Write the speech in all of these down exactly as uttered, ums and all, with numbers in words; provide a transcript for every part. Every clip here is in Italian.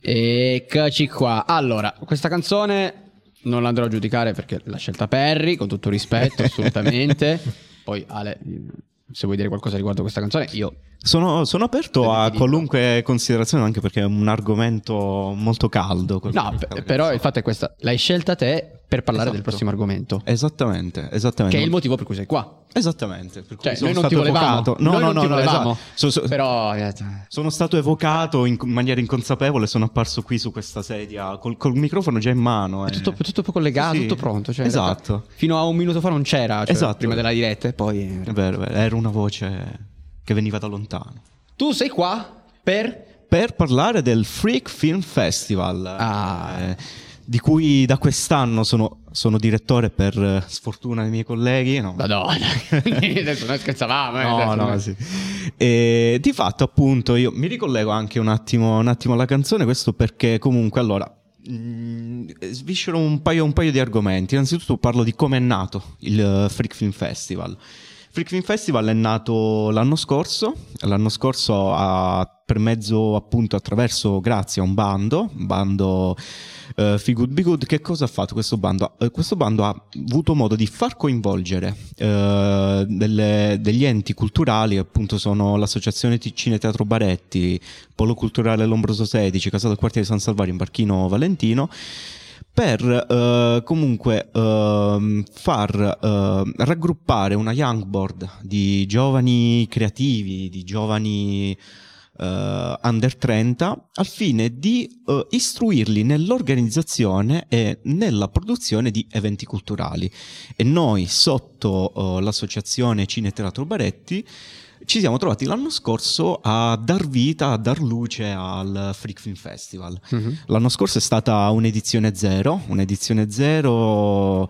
Eccoci qua. Allora, questa canzone non la andrò a giudicare perché l'ha scelta Perry, con tutto rispetto, assolutamente. Poi Ale, se vuoi dire qualcosa riguardo questa canzone, io sono, sono aperto a qualunque considerazione, anche perché è un argomento molto caldo. No, p- però il fatto è questo: l'hai scelta te per parlare esatto. del prossimo argomento. Esattamente, esattamente. Che è il motivo per cui sei qua. Esattamente, per cui cioè, sono noi non stato ti volevamo. evocato. No, noi no, non no, ti no, volevamo. esatto. So, so, però sono stato evocato in maniera inconsapevole, sono apparso qui su questa sedia col, col microfono già in mano. È e... tutto, tutto collegato, sì, tutto pronto. Cioè, esatto. Fino a un minuto fa non c'era, cioè, esatto. prima della diretta, e poi è vero, era una voce che veniva da lontano. Tu sei qua per per parlare del Freak Film Festival, ah. eh, di cui da quest'anno sono, sono direttore per eh, sfortuna dei miei colleghi. No, Madonna, adesso noi scherzavamo. Eh, no, no, sì. E di fatto, appunto, io mi ricollego anche un attimo, un attimo alla canzone, questo perché comunque, allora, mh, sviscero un paio, un paio di argomenti. Innanzitutto parlo di come è nato il Freak Film Festival. Freak Film Festival è nato l'anno scorso, l'anno scorso a, per mezzo appunto attraverso, grazie a un bando, un bando uh, Feel Good Be Good. Che cosa ha fatto questo bando? Uh, questo bando ha avuto modo di far coinvolgere uh, delle, degli enti culturali, che appunto sono l'Associazione Cine Teatro Baretti, Polo Culturale Lombroso sedici, Casa del Quartiere San Salvario in Barchino Valentino, per uh, comunque uh, far uh, raggruppare una young board di giovani creativi, di giovani uh, under trenta, al fine di uh, istruirli nell'organizzazione e nella produzione di eventi culturali. E noi, sotto uh, l'associazione Cine Teatro Baretti, ci siamo trovati l'anno scorso a dar vita, a dar luce al Freak Film Festival. Mm-hmm. L'anno scorso è stata un'edizione zero, un'edizione zero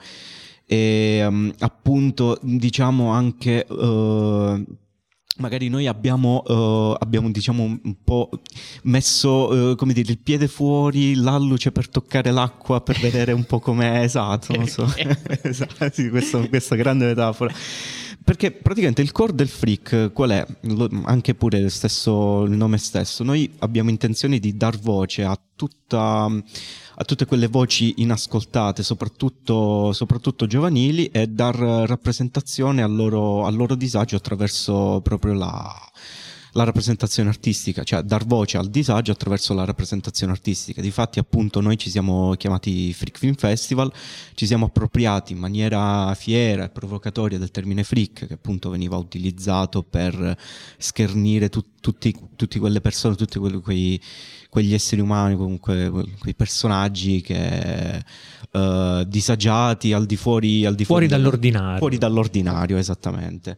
e um, appunto diciamo anche... Uh, magari noi abbiamo, uh, abbiamo diciamo un po' messo uh, come dire, il piede fuori, l'alluce per toccare l'acqua, per vedere un po' com'è, esatto, non so. Esatto, sì, questa, questa grande metafora. Perché praticamente il core del Freak qual è? Lo, anche pure il, stesso, il nome stesso. Noi abbiamo intenzione di dar voce a tutta... a tutte quelle voci inascoltate, soprattutto, soprattutto giovanili, e dar rappresentazione al loro, al loro disagio attraverso proprio la, la rappresentazione artistica, cioè dar voce al disagio attraverso la rappresentazione artistica. Difatti appunto noi ci siamo chiamati Freak Film Festival, ci siamo appropriati in maniera fiera e provocatoria del termine freak, che appunto veniva utilizzato per schernire tu, tutti, tutti quelle persone, tutti quelli, quei quegli esseri umani, comunque quei personaggi che uh, disagiati al di fuori, al di fuori, fuori dall'ordinario. Fuori dall'ordinario, esattamente.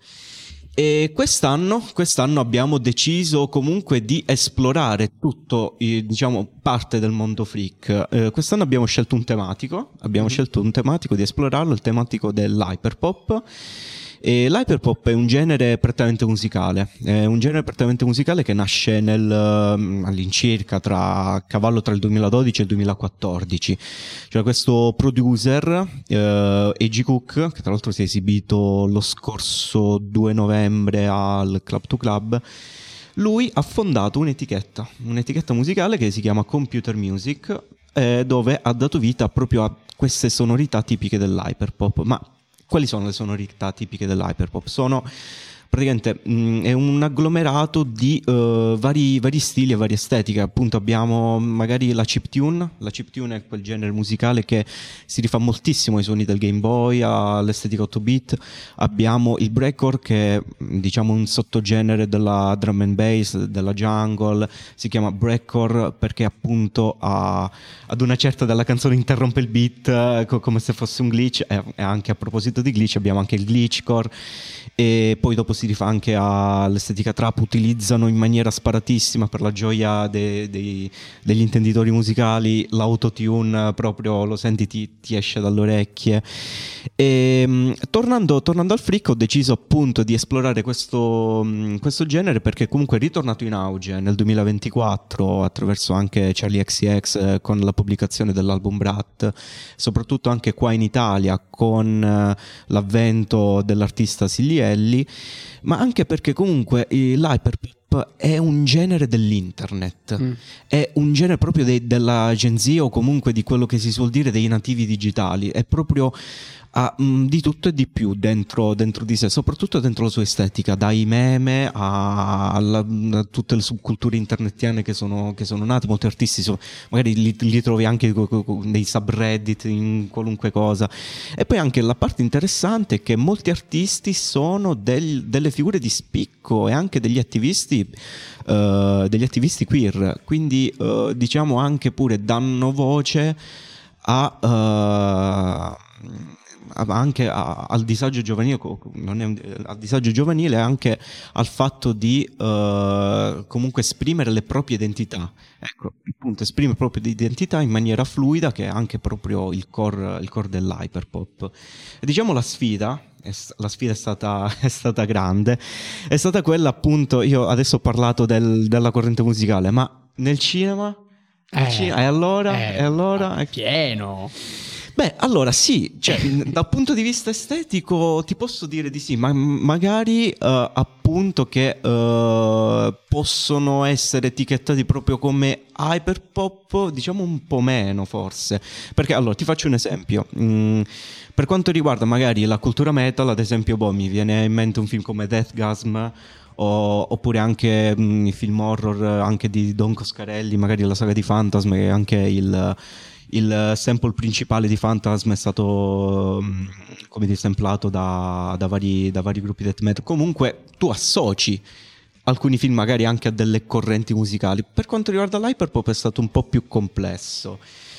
E quest'anno, quest'anno abbiamo deciso comunque di esplorare tutto, diciamo, parte del mondo freak. Eh, quest'anno abbiamo scelto un tematico, abbiamo mm-hmm. scelto un tematico di esplorarlo, il tematico dell'hyperpop. E l'hyperpop è un genere prettamente musicale, è un genere prettamente musicale che nasce nel, all'incirca tra a cavallo tra il duemiladodici e il duemilaquattordici. Cioè questo producer, eh, A G Cook, che tra l'altro si è esibito lo scorso due novembre al Club to Club, lui ha fondato un'etichetta, un'etichetta musicale che si chiama Computer Music, eh, dove ha dato vita proprio a queste sonorità tipiche dell'hyperpop. Ma quali sono le sonorità tipiche dell'hyperpop? Sono praticamente mh, è un agglomerato di uh, vari, vari stili e varie estetiche. Appunto abbiamo magari la chiptune. La chiptune è quel genere musicale che si rifà moltissimo ai suoni del Game Boy, all'estetica otto bit. Abbiamo il breakcore, che è diciamo un sottogenere della drum and bass, della jungle. Si chiama breakcore perché appunto ha, ad una certa della canzone interrompe il beat eh, come se fosse un glitch. E, e anche a proposito di glitch abbiamo anche il glitchcore, e poi dopo si rifà anche all'estetica trap. Utilizzano in maniera sparatissima, per la gioia de, de, degli intenditori musicali, l'autotune, proprio lo senti, ti, ti esce dalle orecchie. E, tornando, tornando al freak, ho deciso appunto di esplorare questo, questo genere perché comunque è ritornato in auge nel duemilaventiquattro attraverso anche Charlie X C X con la pubblicazione dell'album Brat, soprattutto anche qua in Italia con l'avvento dell'artista Sillielli, ma anche perché comunque l'hyperpop hyperpop è un genere dell'internet, Mm. è un genere proprio dei- della Gen Z, o comunque di quello che si suol dire dei nativi digitali, è proprio ha mh, di tutto e di più dentro, dentro di sé, soprattutto dentro la sua estetica, dai meme a, alla- a tutte le subculture internetiane che sono, che sono nate. Molti artisti sono- magari li, li trovi anche co- co- co- nei subreddit, in qualunque cosa. E poi anche la parte interessante è che molti artisti sono del- delle figure di spicco e anche degli attivisti, eh, degli attivisti queer, quindi eh, diciamo anche pure danno voce a... eh, anche a- al disagio giovanile, co- non è un- al disagio giovanile, anche al fatto di eh, comunque esprimere le proprie identità. Ecco, appunto, esprimere le proprie identità in maniera fluida, che è anche proprio il core, il core dell'hyperpop. E diciamo la sfida, è s- la sfida è stata, è stata grande, è stata quella, appunto, io adesso ho parlato del- della corrente musicale, ma nel cinema? Nel Eh, cinema, e allora? eh, e allora? è pieno. Beh, allora sì, cioè, dal punto di vista estetico ti posso dire di sì, ma magari eh, appunto che eh, possono essere etichettati proprio come hyperpop, diciamo un po' meno forse, perché allora ti faccio un esempio. Mm, per quanto riguarda magari la cultura metal, ad esempio, boh, mi viene in mente un film come Deathgasm, o- oppure anche mm, i film horror anche di Don Coscarelli, magari la saga di Phantasm, che anche il il sample principale di Phantasm è stato mm, come dire, samplato da, da, vari, da vari gruppi death metal. Comunque tu associ alcuni film magari anche a delle correnti musicali. Per quanto riguarda l'hyperpop è stato un po' più complesso.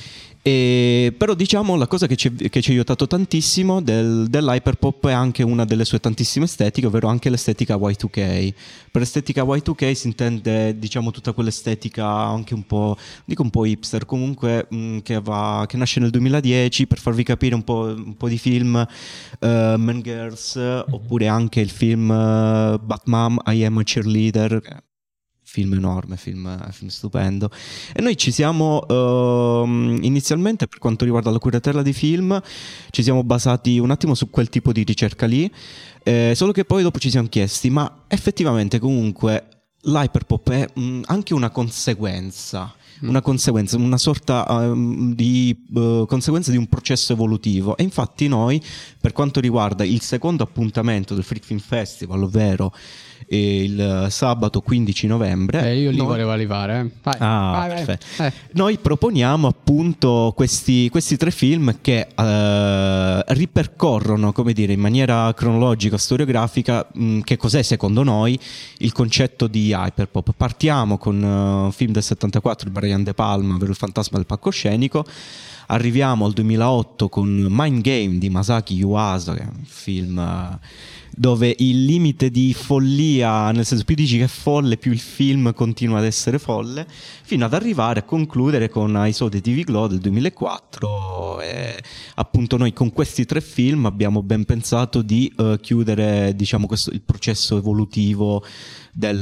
E, però diciamo la cosa che ci, che ci ha aiutato tantissimo del, dell'hyperpop è anche una delle sue tantissime estetiche, ovvero anche l'estetica Y due K. Per estetica Y due K si intende, diciamo, tutta quell'estetica anche un po', dico un po' hipster, comunque mh, che, va, che nasce nel duemiladieci. Per farvi capire un po', un po' di film, uh, Man Girls, oppure anche il film uh, Batman, I Am a Cheerleader, film enorme, film, film stupendo. E noi ci siamo ehm, inizialmente, per quanto riguarda la curatela di film, ci siamo basati un attimo su quel tipo di ricerca lì, eh, solo che poi dopo ci siamo chiesti, ma effettivamente comunque l'hyperpop è mh, anche una conseguenza, una conseguenza, una sorta um, di uh, conseguenza di un processo evolutivo. E infatti noi, per quanto riguarda il secondo appuntamento del Freak Film Festival, ovvero eh, il sabato quindici novembre, Eh, io li noi... volevo arrivare. Eh. Vai, Ah, vai, vai. perfetto. Eh. Noi proponiamo appunto questi, questi tre film che eh, ripercorrono, come dire, in maniera cronologica, storiografica, mh, che cos'è secondo noi il concetto di hyperpop. Partiamo con uh, un film del settantaquattro di Brian De Palma, ovvero Il fantasma del palcoscenico. Arriviamo al duemilaotto con Mind Game di Masaki Yuasa, che è un film uh, dove il limite di follia, nel senso, più dici che è folle, più il film continua ad essere folle, fino ad arrivare a concludere con I Saw the T V Glow del duemilaquattro. E appunto noi con questi tre film abbiamo ben pensato di uh, chiudere, diciamo, questo, il processo evolutivo del,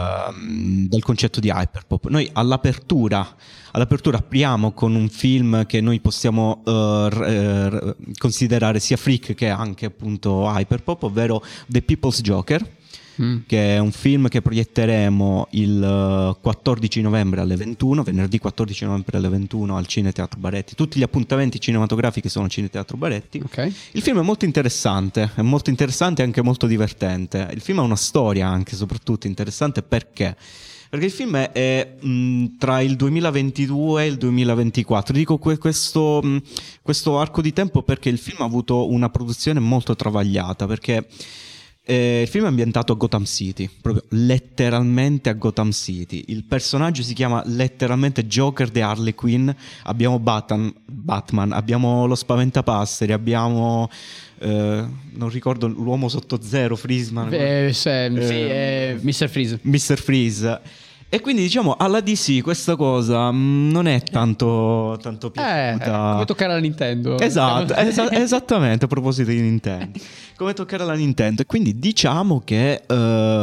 uh, del concetto di hyperpop. Noi all'apertura All'apertura apriamo con un film che noi possiamo uh, r- r- considerare sia freak che anche appunto hyperpop, ovvero The People's Joker, mm. che è un film che proietteremo il uh, quattordici novembre alle ventuno, venerdì quattordici novembre alle ventuno al Cineteatro Baretti. Tutti gli appuntamenti cinematografici sono al Cineteatro Baretti. Okay. Il film è molto interessante, è molto interessante e anche molto divertente. Il film ha una storia anche soprattutto interessante perché... Perché il film è, è mh, tra il duemilaventidue e il duemilaventiquattro. Dico que- questo, mh, questo arco di tempo perché il film ha avuto una produzione molto travagliata, perché eh, il film è ambientato a Gotham City, proprio letteralmente a Gotham City. Il personaggio si chiama letteralmente Joker the Harley Quinn. Abbiamo Batman, Batman abbiamo lo Spaventapasseri, abbiamo... Uh, non ricordo l'uomo sotto zero, Freezeman, eh, se, eh, sì, eh, mister Freeze. mister Freeze. E quindi diciamo alla D C questa cosa mh, non è tanto, tanto piaciuta. Eh, come toccare alla Nintendo. Esatto, esa- esattamente, a proposito di Nintendo. Come toccare alla Nintendo. E quindi diciamo che uh,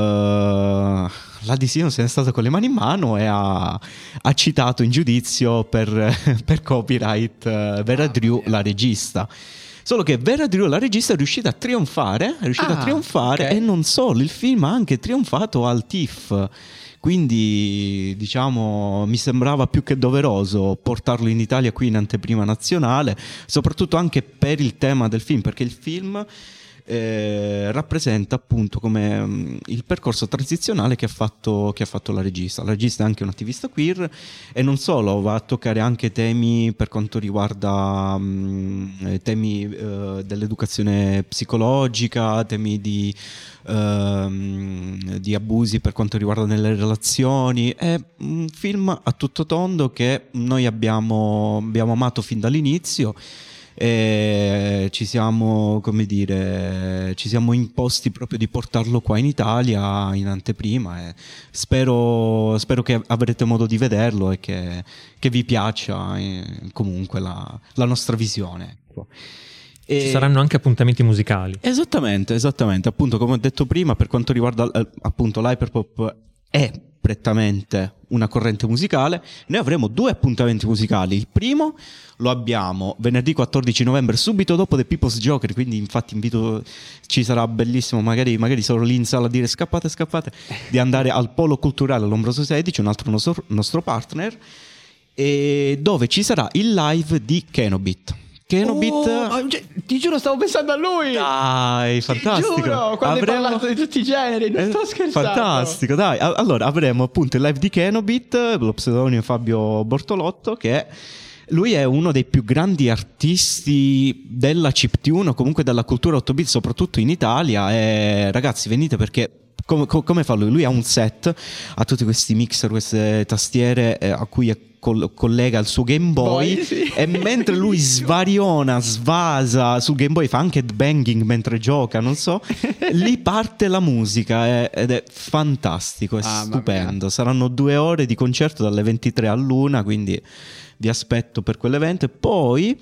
la D C non se n'è stata con le mani in mano e ha, ha citato in giudizio per, per copyright uh, Vera Drew, la regista. Solo che Vera Drew, la regista, è riuscita a trionfare, è riuscita Ah, a trionfare ok. e non solo, il film ha anche trionfato al T I F. Quindi, diciamo, mi sembrava più che doveroso portarlo in Italia qui in anteprima nazionale, soprattutto anche per il tema del film, perché il film eh, rappresenta appunto come mh, il percorso transizionale che ha fatto, che ha fatto la regista. La regista è anche un'attivista queer e non solo, va a toccare anche temi per quanto riguarda mh, temi eh, dell'educazione psicologica, temi di Ehm, di abusi per quanto riguarda nelle relazioni. È un film a tutto tondo che noi abbiamo, abbiamo amato fin dall'inizio e ci siamo, come dire, ci siamo imposti proprio di portarlo qua in Italia in anteprima e spero, spero che avrete modo di vederlo e che, che vi piaccia eh, comunque la, la nostra visione, ecco. Ci E- saranno anche appuntamenti musicali. Esattamente, esattamente. Appunto, come ho detto prima, per quanto riguarda eh, appunto l'hyperpop è prettamente una corrente musicale, noi avremo due appuntamenti musicali. Il primo lo abbiamo venerdì quattordici novembre, subito dopo The People's Joker, quindi infatti invito, ci sarà bellissimo, magari, magari sono lì in sala a dire scappate, scappate, di andare al Polo Culturale Lombroso sedici, un altro nostro, nostro partner, e dove ci sarà il live di Kenobit. Kenobit... Oh, ma- cioè, ti giuro, stavo pensando a lui. Dai, fantastico. Ti giuro, quando hai parlato di tutti i generi, non Eh, sto scherzando. Fantastico, dai. A- Allora, avremo appunto il live di Kenobit, lo pseudonimo Fabio Bortolotto, che lui è uno dei più grandi artisti della chiptune o comunque della cultura otto bit, soprattutto in Italia. E ragazzi, venite perché... Come, co- come fa lui? Lui ha un set, ha tutti questi mixer, queste tastiere eh, a cui è col- collega il suo Game Boy. Boy, sì. E mentre lui svariona, svasa sul Game Boy, fa anche headbanging mentre gioca, non so, lì parte la musica è- ed è fantastico, è Ah, mamma stupendo. Saranno due ore di concerto dalle ventitré all'una, quindi vi aspetto per quell'evento. E poi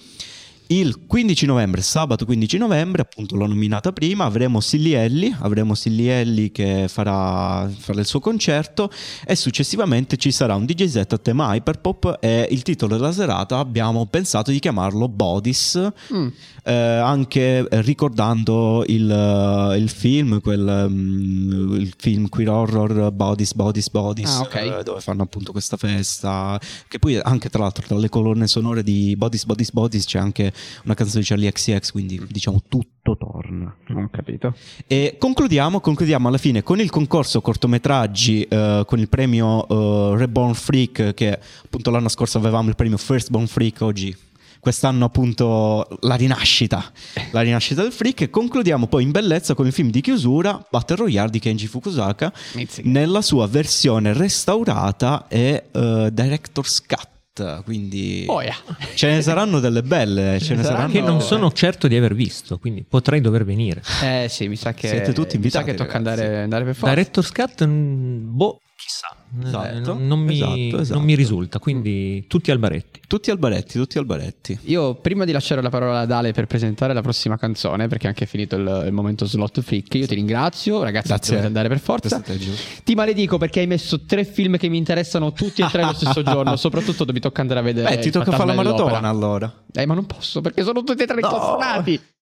il quindici novembre, sabato quindici novembre, appunto l'ho nominata prima, avremo Sillielli, avremo Sillielli che farà, farà il suo concerto e successivamente ci sarà un D J set a tema hyperpop e il titolo della serata abbiamo pensato di chiamarlo Bodies, Mm. eh, anche ricordando il, il film, quel, mm, il film queer horror Bodies, Bodies, Bodies, Ah, ok. eh, dove fanno appunto questa festa, che poi anche tra l'altro tra le colonne sonore di Bodies, Bodies, Bodies c'è anche una canzone di Charlie X C X, quindi diciamo tutto torna. Ho capito. E concludiamo, concludiamo alla fine con il concorso cortometraggi, eh, con il premio eh, Reborn Freak, che appunto l'anno scorso avevamo il premio Firstborn Freak, oggi quest'anno appunto la rinascita, la rinascita del freak. E concludiamo poi in bellezza con il film di chiusura Battle Royale di Kenji Fukusaka Mizzica. nella sua versione restaurata e eh, Director's Cut. Quindi Oh, yeah. ce ne saranno delle belle, ce ne saranno- saranno Che non sono certo di aver visto, quindi potrei dover venire. Eh sì, mi sa che Siete tutti mi sa invitati, che tocca ragazzi. andare, andare per forza. Director's Cut, mm, boh, chissà. Esatto, Eh, non, mi, esatto, esatto. non mi risulta, quindi tutti al baretti. Tutti al baretti, tutti al baretti. Io prima di lasciare la parola ad Ale per presentare la prossima canzone, perché è anche finito il, il momento slot freak, io ti ringrazio, ragazzi, Grazie. dovete andare per forza. Questo è giusto. Ti maledico perché hai messo tre film che mi interessano tutti e tre lo stesso giorno, soprattutto mi tocca andare a vedere. Beh, ti il tocca fare la Fantasma maratona dell'Opera. allora. Eh, ma non posso perché sono tutti e tre No. incostronati.